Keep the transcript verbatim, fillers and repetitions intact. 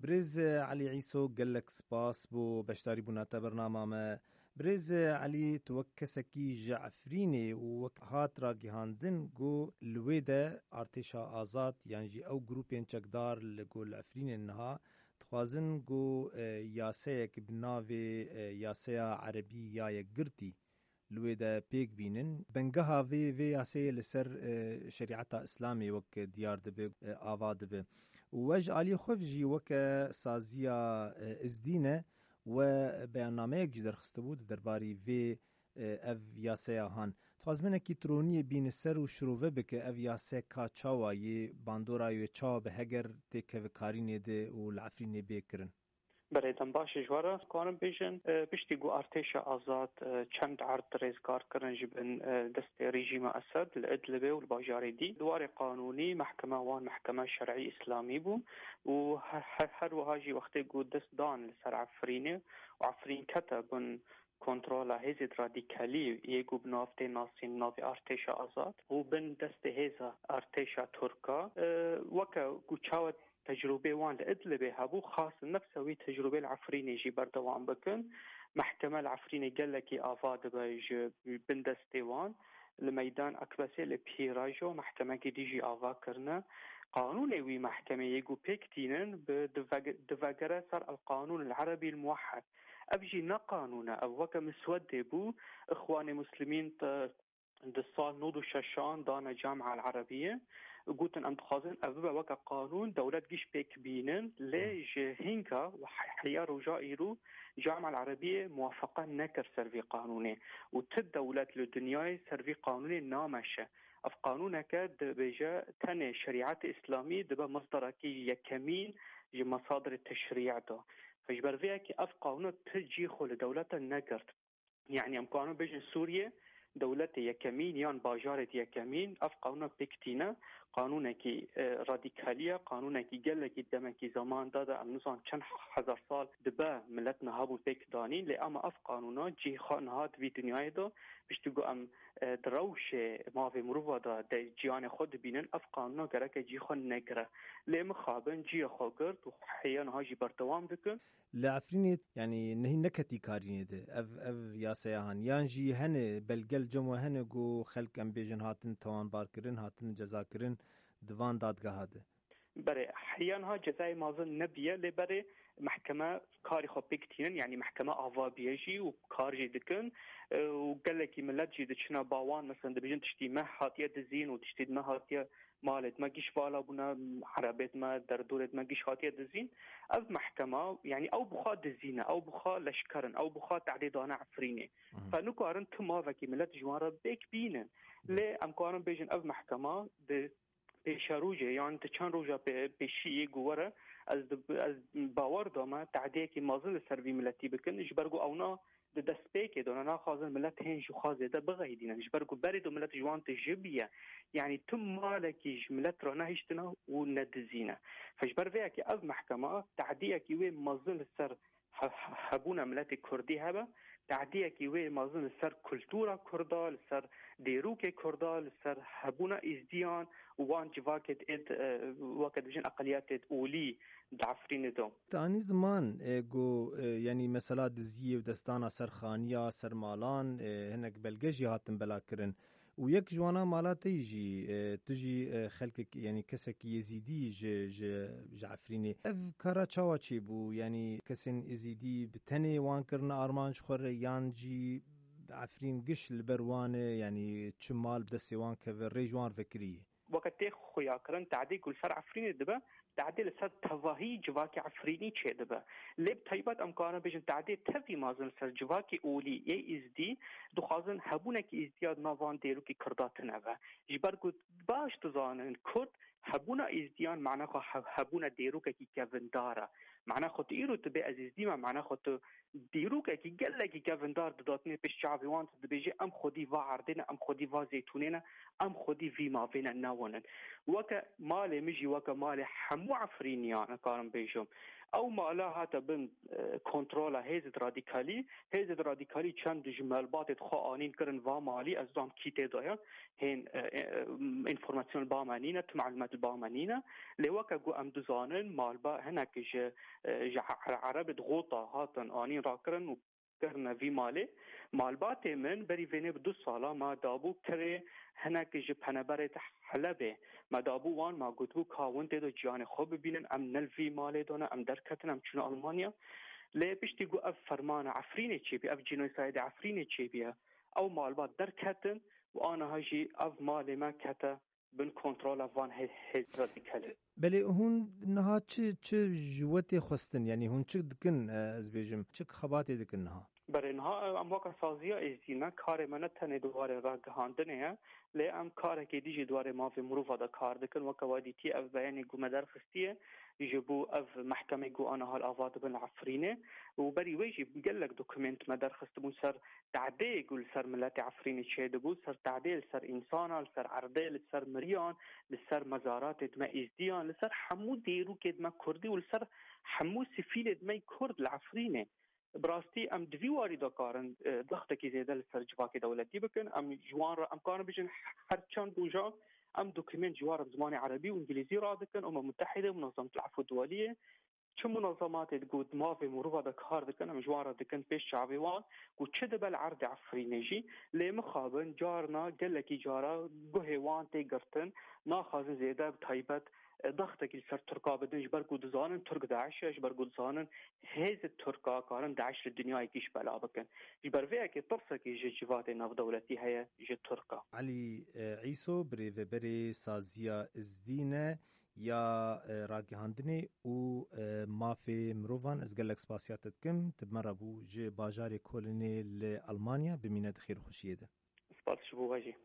برز علي عيسو قال لك سباس بو بشتاري بناتا برنامج ما برز علي توكسكي جعفريني وهات راقي هاندن جو الويدا ارتشا آزاد يعني جي او جروبين چقدار لقو العفرين انها تخوازن جو ياسيك بناوي ياسيا عربي يا يقرتي لويدا بيك بينن بنجها في في ياسي لسر شريعتا اسلامي وك ديار دبي آوا دبي ووج علي خفجي وك سازيا ازدينه وبياننامه جدر خستبود درباري في اف یاسه هان تخواز منه کی ترونی بین سر و شروع بک اف یاسه کا چاوا ی باندورا یو چا به هگر تک کاری نده و العفرین بکرن برایدن باش جوارا کارم بیشن پشتی گو ارتش آزاد چند عرض رزگار کردن جبن دست رژیم اسد الادلبه و الباجاری دی دوار قانونی محکمه وان محکمه شرعی اسلامی بوم و هر وهاجی وقتی گو دست دان لسر عفرینه و عفرین کتبن کنترل هزید رادیکالی یکو بنافته ناسین ناوی ارتش آزاد و بن دست هزا ارتش ترکا وکا گوچاوت تجربه وان لإدلبه هابو خاص نفسوي تجربه العفريني جي بردوان بكن محكمة العفريني قال لك آفاد باج بندستيوان الميدان أكبسي لبيراجو محكمة ديجي آفا كرنا قانون وي محكمة يجو بيكتينن بدفاقرة صار القانون العربي الموحد أبجي نقانونا أو وكا مسودة بو إخواني مسلمين دصال نودو شاشان دانا جامعة العربية قوتن انتخازن أببا وكا قانون دولة جيش بيك بينن ليج هنكا وحيار وجائرو جامعة العربية موافقة نكر سرفي قانوني وتد دولة للدنيا سرفي قانوني نامشة اف قانونك بجا تاني شريعات إسلامي دبا مصدرك يكمين جي مصادر التشريع ده فجبر فيك اف قانون تجي خل دولة النكر يعني ام قانون بيجن سوريا دولة يكمين يان باجارة يكمين اف قانون بيكتينا قانونكي راديكالية قانونكي قلقي دمكي زمان دادا امنوزان چند هزار سال دبا ملتنا هابو بيك دانين لأما اف قانونا جي خانهات في دنياي دا بشتگو ام دروش ما في مروفا دا دا جيان خود بينن اف قانونا گرك جي خان نگره لأما خابن جي خاقرد و حيان هاجي بردوام بكن لعفريني يعني نهي نكتي كاريني ده اف اف ياسيهان يان جي هن بلگل جمو هن گو خلق ام بيجن هاتن توان باركرن هاتن جزا كرن دوان دادگاه ده بري حيانها جزاي مازن نبيه لبري محكمة كاري خو بيكتين يعني محكمة آوا بيجي وكار جي دكن وقال لك ملت جي دشنا باوان مثلا دبيجن تشتي ما هاتيه دزين وتشتي ما هاتيه مالت ما جيش بالا بنا حربت ما دردورت ما جيش هاتيه دزين او محكمة يعني او بخا دزينة او بخا لشكرن او بخا تعديدانا عفريني فنكو ارن تما فكي ملت جوارا بيك بينن لي ام كارن بيجن او محكمة بشاروجه يعني تشان روجا بشيء جواره از از باور دامه تعدیه که مازن سروی ملتی بکن جبرگو اونا د دسپیک دون انا خازن ملت هین جو خازه ده بغیدین جبرگو برید ملت جوان تجبیه يعني تم مالكي ملت رنا هشتنا وندزينا فجبر فيها كي از محكمه تعديه كي وي مازن السر حبونا ملت كردي هبه تعديه كي وي مازن السر كلتورا كردا السر ديروك كردا السر حبونا ازديان وان جواكت اد وقت بجن اقليات اولي دعفرين دو تاني زمان جو يعني مثلا دزيه ودستانا سرخانيه سرمالان هنك بلگجي هاتن بلاكرن ويك جوانا مالات يجي تجي خلقك يعني كسك يزيدي ج ج جعفريني اف كرا چاوا چي بو يعني كسن يزيدي بتني وان كرنا ارمانش خور يانجي عفرين قش البروانه يعني چمال بدسيوان كفر ريجوان فكري وقت خويا كرن تعدي كل فرع عفرين دبا تعديل سر تواهي جواكي عفريني چه دبا لب طيبات امكانه بجن تعديل تفي مازن سر جواكي اولي اي از دي دخازن هبونك ازدياد نوان ديرو كي كرداتن ابا جبرگو باش تزانن كرد هبونا ازديان معناه هبونا ديرو كي كافندارا معناه خط ايرو تبي عزيز ديما معناه خط ديرو كي قال لك كافندار داتني بش شعبي وانت بيجي ام خدي وا عردنا ام خدي وا زيتوننا ام خدي في ما فينا ناونن وك مالي مجي وك مالي حمو عفريني انا كارم بيجم او مالا هاتا بن كنترولا هيزد راديكالي هيزد راديكالي چند جمل بات خانين كرن وا مالي از دام كيته دايا هين انفورماسيون بامانينا معلومات بامانينا لوك جو ام دوزانن مالبا هناك عرب ضغوطة هاتن آنين راكرن و کرنا وی ماله مالبات من بری وینه دو سالا ما دابو کره هنک جب هنبرت حلبه ما دابو وان ما گوتو کاون دو جان خوب ببینن ام نل وی ماله دونه ام درکتن ام چون آلمانیا لی پشتی گو اف فرمان عفرینه چی بی اف جنوساید عفرینه چی بیا او مالبات درکتن و آنها هاجی اف مال ما کته بن کنترل افان هزتی کله بله هون نها چه چه جوته خستن یعنی هون چه دکن از بیجم چه خباتی دکن نها برای نها ام واقع سازیا ازدینا کار من تنه دواره راه گهاندنه لی ام کار که دیجی دواره ما في مروفا دا کار دکن وکا وادی تی اف بیانی گو مدار خستیه يجيبوا اف محكمه جو انا هالافات بن عفرينه وبري ويجي قال دوكيمنت مدار خستبون سر تعدي يقول سر ملاتي عفرينه شيدبو سر تعديل سر انسان سر عرديل سر مريان لسر مزارات دما ازديان لسر حمو ديرو كد ما كردي ولسر حمو سفيل دما كرد العفرينه براستي ام دوی واری دا کارن ضغط کی زیاده لسر جواک دولتی بکن ام جوان را ام کارن بجن هر چند بوجا ام دوكيمنت جوار بزمان عربي وانجليزي رادكن امم متحده منظمه العفو الدوليه چه منظمات تقول ما في مروه دا کار دکن ام جوار دکن پیش شعبوان و چه دبل عرض عفرینجی لی مخابن جارنا گلکی جارا گوهوان تی گرتن ناخازن زیاده بتایبت ضغطك لسر تركا بدن جبر قد زانن ترك داعش جبر قد زانن هيز التركا كارن داعش الدنيا يكيش بلا بكن جبر فيها كي طرسك يجي جوات ناف دولتي هي يجي تركا علي عيسو بري بري سازيا ازدينه یا راگهاندنی و مافی مروان از گلک سپاسیاتت کم تبمر بو جه باجار کولنی لألمانیا بمینه دخیر خوشیه ده سپاس شبو واجی